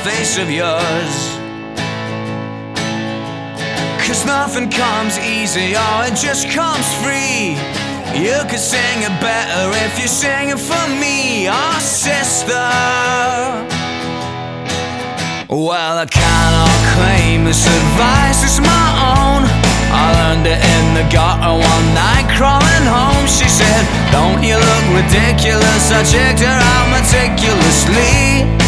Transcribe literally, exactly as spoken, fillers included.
face of yours. Cause nothing comes easy, or it just comes free. You could sing it better if you sing it for me, oh sister. Well, I cannot claim this advice is my own. I learned it in the gutter one night crawling home. She said, don't you look ridiculous? I checked her out meticulously.